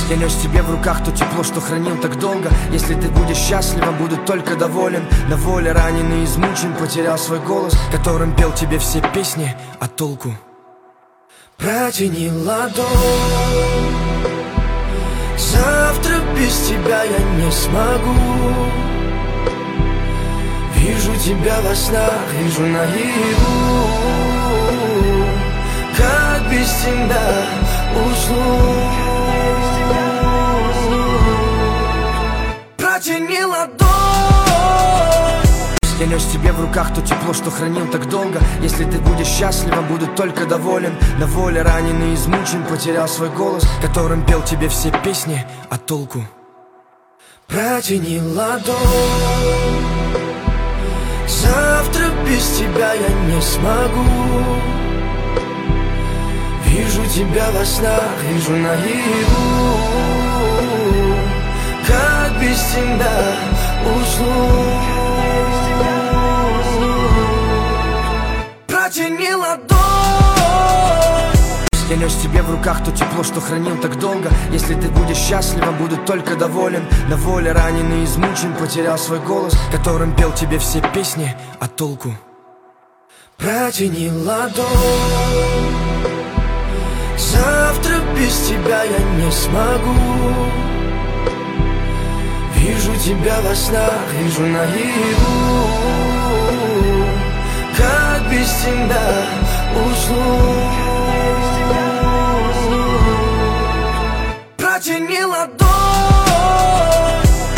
Я нес тебе в руках то тепло, что хранил так долго. Если ты будешь счастлива, буду только доволен. На воле раненый, измучен, потерял свой голос, которым пел тебе все песни, а толку? Протяни ладонь. Завтра без тебя я не смогу. Вижу тебя во снах, вижу наяву. Как без тебя усну? Протяни ладонь. Я нес тебе в руках то тепло, что хранил так долго. Если ты будешь счастлива, буду только доволен. На воле раненый, измучен, потерял свой голос, которым пел тебе все песни, а толку? Протяни ладонь. Завтра без тебя я не смогу. Вижу тебя во снах, вижу наяву. Как без тебя усну? Протяни ладонь. Я нес тебе в руках то тепло, что хранил так долго. Если ты будешь счастлива, буду только доволен. На воле раненый, измучен, потерял свой голос, которым пел тебе все песни, а толку? Протяни ладонь. Завтра без тебя я не смогу. Вижу тебя во снах, вижу наяву. Как без тебя усну? Протяни ладонь.